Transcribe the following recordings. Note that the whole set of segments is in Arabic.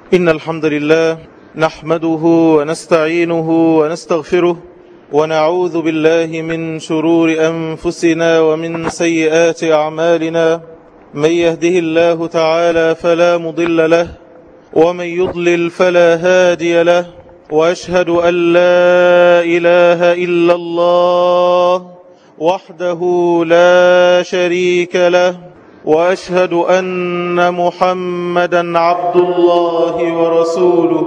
إن الحمد لله نحمده ونستعينه ونستغفره ونعوذ بالله من شرور أنفسنا ومن سيئات أعمالنا. من يهده الله تعالى فلا مضل له ومن يضلل فلا هادي له، وأشهد أن لا إله إلا الله وحده لا شريك له، وأشهد أن محمدا عبد الله ورسوله.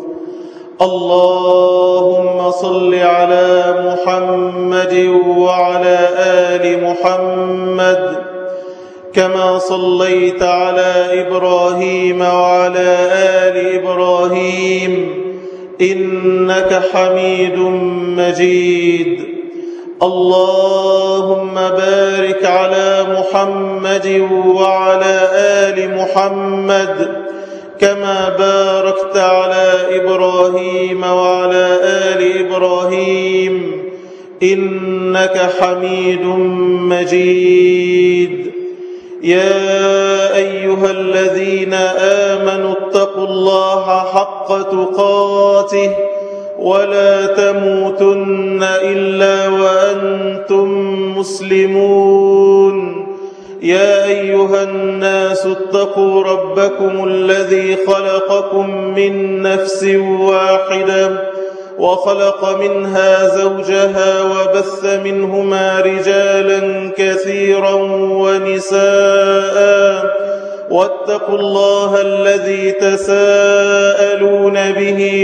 اللهم صل على محمد وعلى آل محمد كما صليت على إبراهيم وعلى آل إبراهيم إنك حميد مجيد. اللهم بارك على محمد وعلى آل محمد كما باركت على إبراهيم وعلى آل إبراهيم إنك حميد مجيد. يا أيها الذين آمنوا اتقوا الله حق تقاته ولا تموتن إلا وأنتم مسلمون. يا أيها الناس اتقوا ربكم الذي خلقكم من نفس واحدة وخلق منها زوجها وبث منهما رجالا كثيرا ونساء، واتقوا الله الذي تساءلون به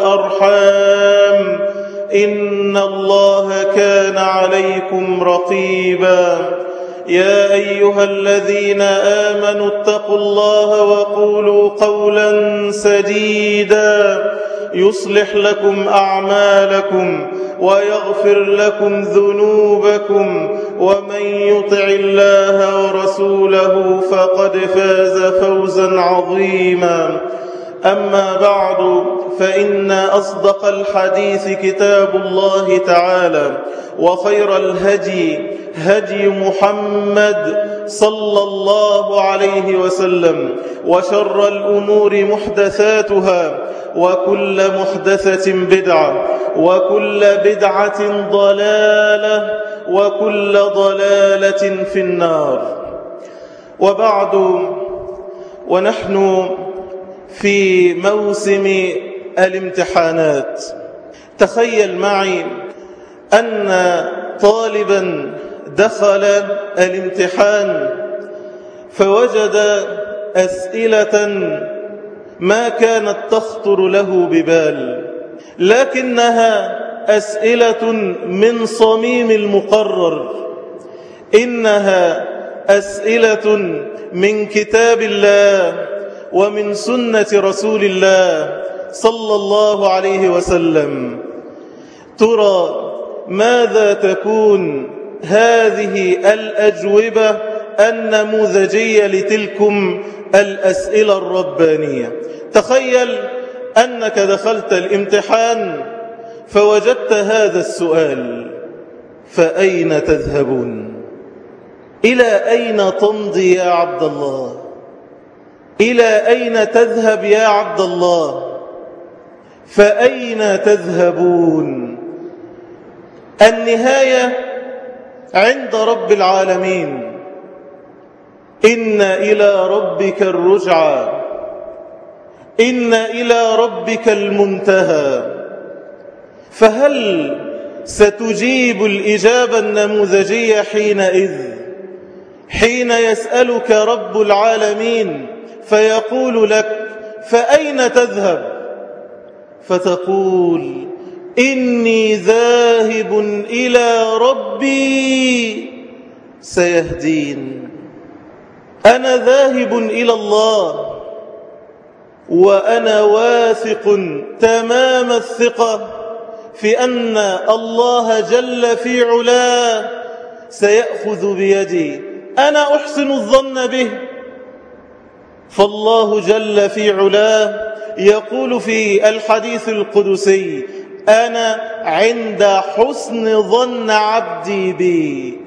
والأرحام إن الله كان عليكم رقيبا. يا أيها الذين آمنوا اتقوا الله وقولوا قولا سديدا يصلح لكم أعمالكم ويغفر لكم ذنوبكم، ومن يطع الله ورسوله فقد فاز فوزا عظيما. أما بعد، فإن أصدق الحديث كتاب الله تعالى، وخير الهدي هدي محمد صلى الله عليه وسلم، وشر الأمور محدثاتها، وكل محدثة بدعة، وكل بدعة ضلالة، وكل ضلالة في النار. وبعد، ونحن في موسم الامتحانات. تخيل معي أن طالبا دخل الامتحان فوجد أسئلة ما كانت تخطر له ببال، لكنها أسئلة من صميم المقرر، إنها أسئلة من كتاب الله ومن سنة رسول الله صلى الله عليه وسلم. ترى ماذا تكون هذه الأجوبة النموذجية لتلكم الأسئلة الربانية؟ تخيل أنك دخلت الامتحان فوجدت هذا السؤال: فأين تذهبون؟ إلى أين تمضي يا عبد الله؟ إلى أين تذهب يا عبد الله؟ فأين تذهبون؟ النهاية عند رب العالمين. إن إلى ربك الرجعى، إن إلى ربك المنتهى. فهل ستجيب الإجابة النموذجية حين يسألك رب العالمين فيقول لك: فأين تذهب؟ فتقول: إني ذاهب إلى ربي سيهدين. أنا ذاهب إلى الله، وأنا واثق تمام الثقة في أن الله جل في علاه سيأخذ بيدي. أنا أحسن الظن به، فالله جل في علاه يقول في الحديث القدسي: أنا عند حسن ظن عبدي بي.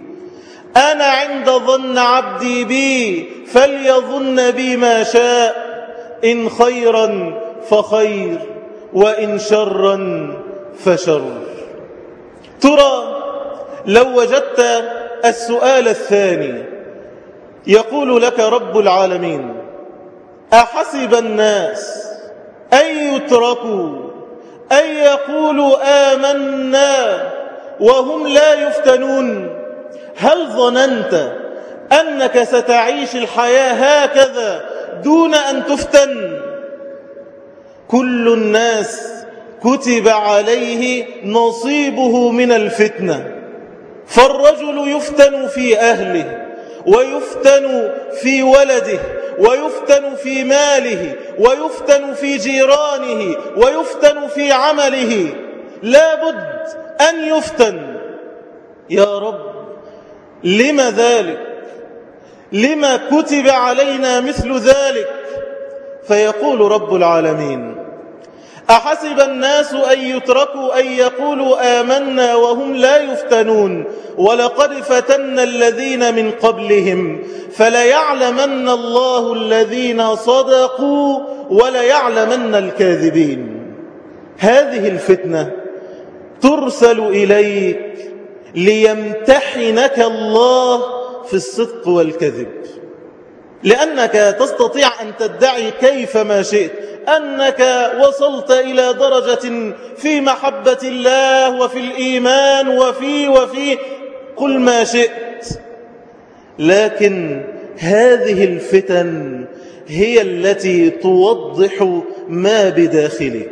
أنا عند ظن عبدي بي فليظن بي ما شاء. إن خيرا فخير وإن شرا فشر. ترى لو وجدت السؤال الثاني يقول لك رب العالمين: أحسب الناس أن يتركوا أن يقولوا آمنا وهم لا يفتنون؟ هل ظننت أنك ستعيش الحياة هكذا دون أن تفتن؟ كل الناس كتب عليه نصيبه من الفتنة، فالرجل يفتن في أهله، ويفتن في ولده، ويفتن في ماله، ويفتن في جيرانه، ويفتن في عمله. لا بد أن يفتن. يا رب لم ذلك؟ لما كتب علينا مثل ذلك؟ فيقول رب العالمين: أحسب الناس أن يتركوا أن يقولوا آمنا وهم لا يفتنون ولقد فتنا الذين من قبلهم فليعلمن الله الذين صدقوا وليعلمن الكاذبين. هذه الفتنة ترسل إليك ليمتحنك الله في الصدق والكذب، لأنك تستطيع أن تدعي كيفما شئت أنك وصلت إلى درجة في محبة الله وفي الإيمان وفي قل ما شئت، لكن هذه الفتن هي التي توضح ما بداخلك.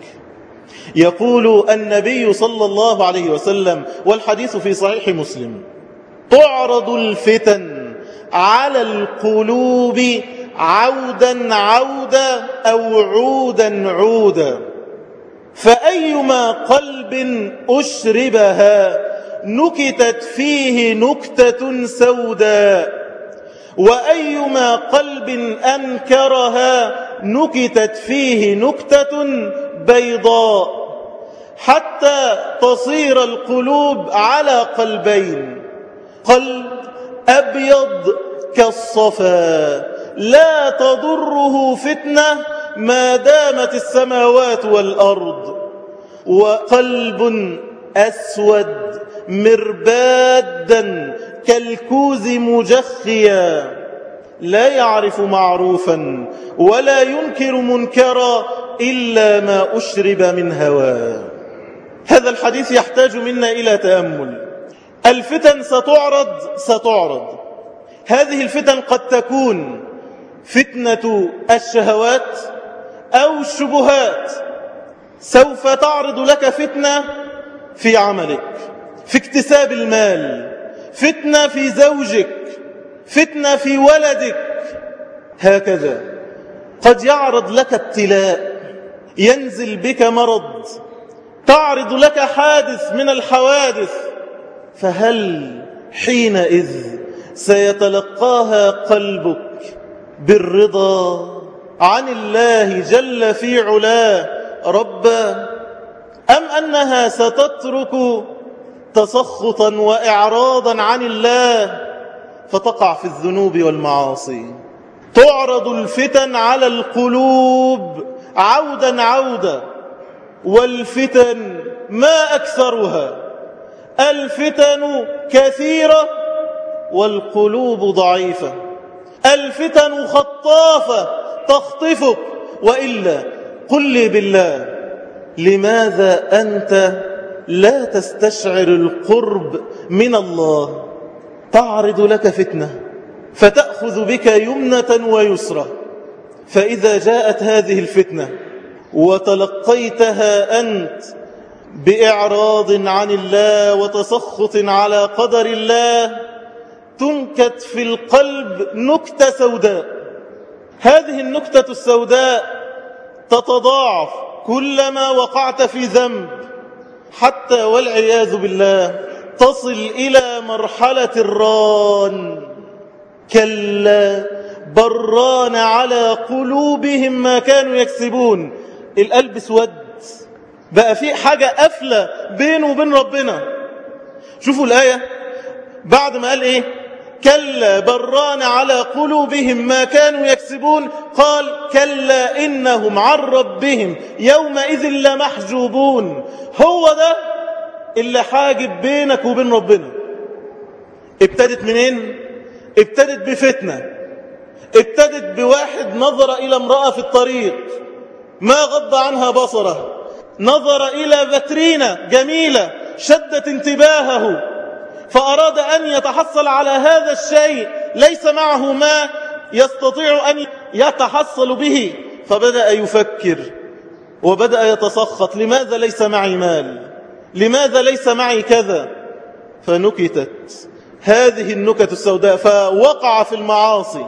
يقول النبي صلى الله عليه وسلم والحديث في صحيح مسلم: تعرض الفتن على القلوب عودا عودا أو عودا عودا، فأيما قلب أشربها نكتت فيه نكتة سوداء، وأيما قلب أنكرها نكتت فيه نكتة بيضاء، حتى تصير القلوب على قلبين: قلب أبيض كالصفا لا تضره فتنة ما دامت السماوات والأرض، وقلب أسود مربادا كالكوز مجخيا لا يعرف معروفا ولا ينكر منكرا إلا ما أشرب من هواه. هذا الحديث يحتاج منا إلى تأمل. الفتن ستعرض. هذه الفتن قد تكون فتنة الشهوات أو الشبهات. سوف تعرض لك فتنة في عملك، في اكتساب المال، فتنة في زوجك، فتنة في ولدك. هكذا قد يعرض لك ابتلاء، ينزل بك مرض، تعرض لك حادث من الحوادث، فهل حينئذ سيتلقاها قلبك بالرضا عن الله جل في علاه ربا، أم أنها ستترك تسخطا وإعراضا عن الله فتقع في الذنوب والمعاصي؟ تعرض الفتن على القلوب عودا عودا، والفتن ما أكثرها. الفتن كثيرة والقلوب ضعيفة. الفتن خطافة تخطفك. وإلا قل لي بالله، لماذا أنت لا تستشعر القرب من الله؟ تعرض لك فتنة فتأخذ بك يمنة ويسرى، فإذا جاءت هذه الفتنة وتلقيتها أنت بإعراض عن الله وتسخط على قدر الله، تنكت في القلب نكتة سوداء. هذه النكتة السوداء تتضاعف كلما وقعت في ذنب، حتى والعياذ بالله تصل إلى مرحلة الران. كلا بران على قلوبهم ما كانوا يكسبون. القلب سود، بقى في حاجة قافلة بينه وبين ربنا. شوفوا الآية بعد ما قال إيه: كلا بران على قلوبهم ما كانوا يكسبون قال كلا إنهم عن ربهم يومئذ لمحجوبون. هو ده اللي حاجب بينك وبين ربنا. ابتدت منين؟ ابتدت بفتنة، ابتدت بواحد نظر إلى امرأة في الطريق ما غض عنها بصره، نظر إلى فاترينة جميلة شدت انتباهه فأراد أن يتحصل على هذا الشيء، ليس معه ما يستطيع أن يتحصل به، فبدأ يفكر وبدأ يتسخط، لماذا ليس معي مال؟ لماذا ليس معي كذا؟ فنكتت هذه النكت السوداء فوقع في المعاصي.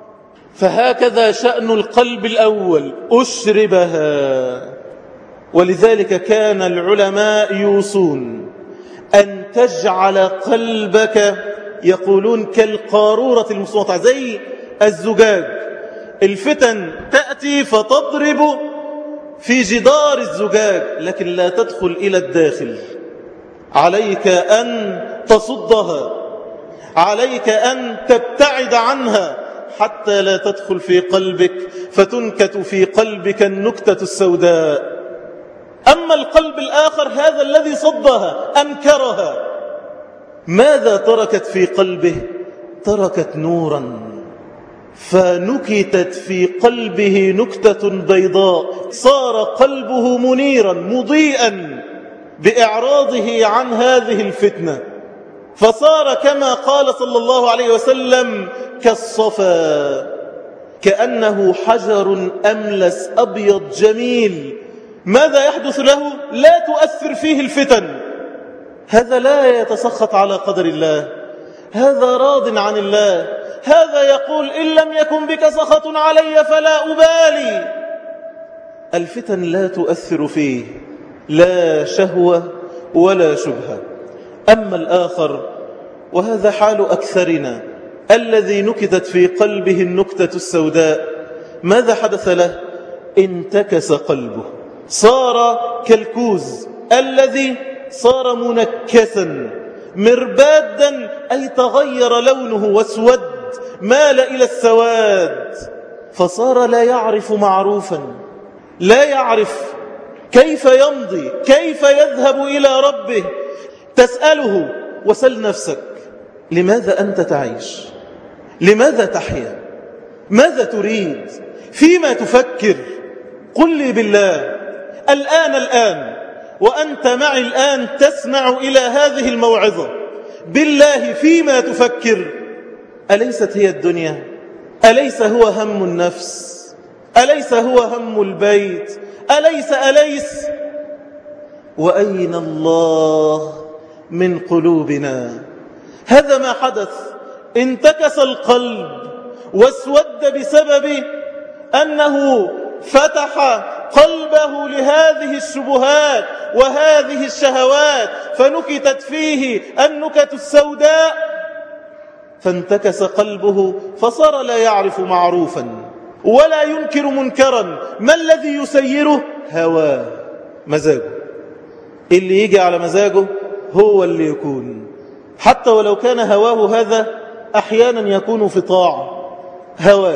فهكذا شأن القلب الأول، أشربها. ولذلك كان العلماء يوصون أن تجعل قلبك يقولون كالقارورة المصمطة، زي الزجاج. الفتن تأتي فتضرب في جدار الزجاج لكن لا تدخل إلى الداخل. عليك أن تصدها، عليك أن تبتعد عنها حتى لا تدخل في قلبك فتنكت في قلبك النكتة السوداء. أما القلب الآخر هذا الذي صدها أنكرها، ماذا تركت في قلبه؟ تركت نورا، فنكتت في قلبه نكتة بيضاء، صار قلبه منيرا مضيئا بإعراضه عن هذه الفتنة، فصار كما قال صلى الله عليه وسلم كالصفا، كأنه حجر أملس أبيض جميل. ماذا يحدث له؟ لا تؤثر فيه الفتن. هذا لا يتسخط على قدر الله، هذا راض عن الله، هذا يقول إن لم يكن بك سخط علي فلا أبالي. الفتن لا تؤثر فيه لا شهوة ولا شبهة. أما الآخر وهذا حال أكثرنا الذي نكتت في قلبه النكتة السوداء، ماذا حدث له؟ انتكس قلبه، صار كالكوز الذي صار منكسا مربادا، أي تغير لونه واسود، مال إلى السواد، فصار لا يعرف معروفا، لا يعرف كيف يمضي، كيف يذهب إلى ربه. تسأله وسل نفسك لماذا أنت تعيش؟ لماذا تحيا؟ ماذا تريد؟ فيما تفكر؟ قل لي بالله الآن وأنت معي الآن تسمع إلى هذه الموعظة، بالله فيما تفكر؟ أليست هي الدنيا؟ أليس هو هم النفس؟ أليس هو هم البيت؟ أليس وأين الله من قلوبنا؟ هذا ما حدث، انتكس القلب واسود بسبب أنه فتح قلبه لهذه الشبهات وهذه الشهوات، فنكتت فيه النكت السوداء، فانتكس قلبه فصار لا يعرف معروفا ولا ينكر منكرا. ما الذي يسيره؟ هواه، مزاجه، اللي يجي على مزاجه هو اللي يكون، حتى ولو كان هواه هذا أحيانا يكون في طاعة. هواه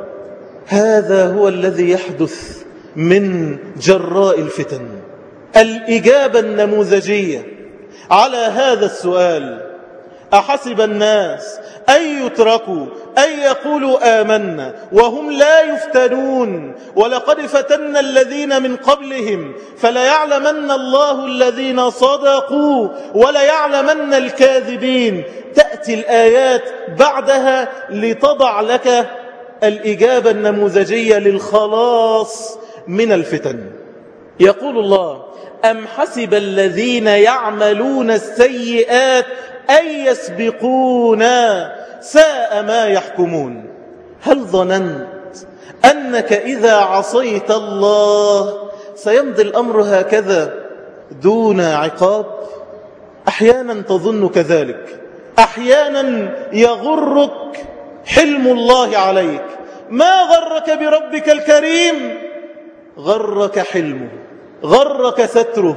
هذا هو الذي يحدث من جراء الفتن. الإجابة النموذجية على هذا السؤال: أحسب الناس أن يتركوا أن يقولوا آمنا وهم لا يفتنون ولقد فتنا الذين من قبلهم فليعلمن الله الذين صدقوا وليعلمن الكاذبين. تأتي الآيات بعدها لتضع لك الإجابة النموذجية للخلاص من الفتن. يقول الله: أم حسب الذين يعملون السيئات أن يسبقونا ساء ما يحكمون. هل ظننت أنك إذا عصيت الله سيمضي الأمر هكذا دون عقاب؟ أحيانا تظن كذلك، أحيانا يغرك حلم الله عليك. ما غرك بربك الكريم؟ غرك حلمه، غرك ستره،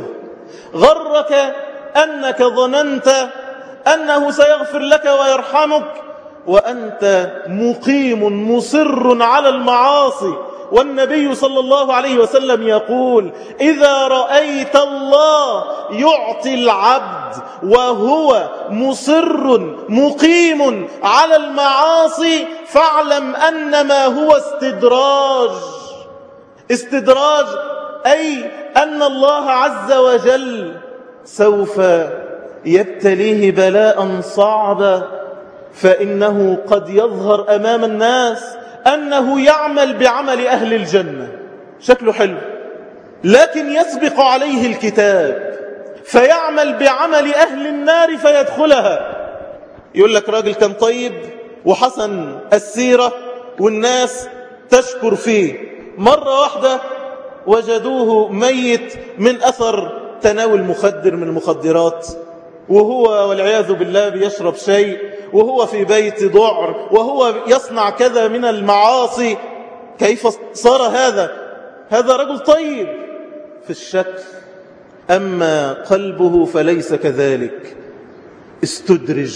غرك أنك ظننت أنه سيغفر لك ويرحمك وأنت مقيم مصر على المعاصي. والنبي صلى الله عليه وسلم يقول: إذا رأيت الله يعطي العبد وهو مصر مقيم على المعاصي فاعلم أنما هو استدراج. استدراج أي أن الله عز وجل سوف يبتليه بلاء صعبا، فإنه قد يظهر أمام الناس أنه يعمل بعمل أهل الجنة، شكله حلو، لكن يسبق عليه الكتاب فيعمل بعمل أهل النار فيدخلها. يقول لك راجل كان طيب وحسن السيرة والناس تشكر فيه، مرة واحدة وجدوه ميت من أثر تناول مخدر من المخدرات، وهو والعياذ بالله بيشرب شيء، وهو في بيت ضعر، وهو يصنع كذا من المعاصي. كيف صار هذا؟ هذا رجل طيب في الشكل، أما قلبه فليس كذلك. استدرج،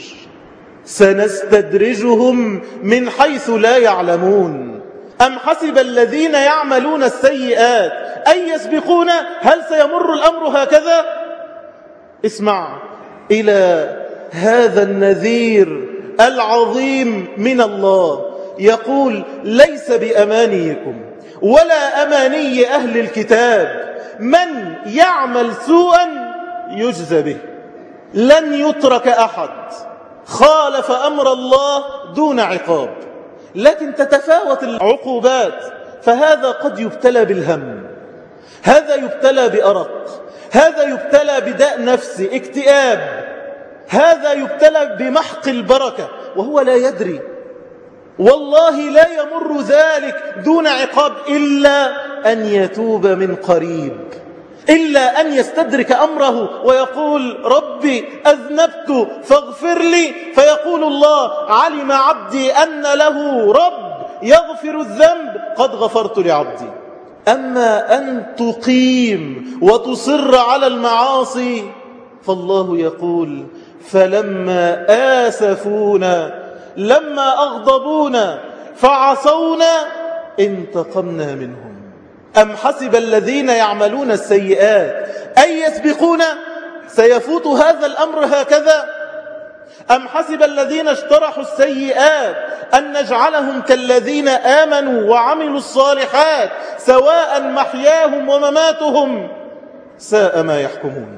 سنستدرجهم من حيث لا يعلمون. أم حسب الذين يعملون السيئات أن يسبقونا؟ هل سيمر الأمر هكذا؟ اسمع إلى هذا النذير العظيم من الله، يقول: ليس بأمانيكم ولا أماني أهل الكتاب، من يعمل سوءا يجزى به. لن يترك أحد خالف أمر الله دون عقاب، لكن تتفاوت العقوبات. فهذا قد يبتلى بالهم، هذا يبتلى بأرق، هذا يبتلى بداء نفسي اكتئاب، هذا يبتلى بمحق البركة وهو لا يدري. والله لا يمر ذلك دون عقاب إلا أن يتوب من قريب، إلا أن يستدرك أمره ويقول: ربي أذنبت فاغفر لي، فيقول الله: علم عبدي أن له رب يغفر الذنب، قد غفرت لعبدي. أما أن تقيم وتصر على المعاصي فالله يقول: فلما آسفونا، لما أغضبونا فعصونا انتقمنا منهم. أم حسب الذين يعملون السيئات أن يسبقونا؟ سيفوت هذا الأمر هكذا؟ أم حسب الذين اشترحوا السيئات أن نجعلهم كالذين آمنوا وعملوا الصالحات سواء محياهم ومماتهم؟ ساء ما يحكمون.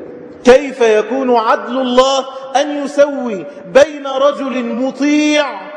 كيف يكون عدل الله أن يسوي بين رجل مطيع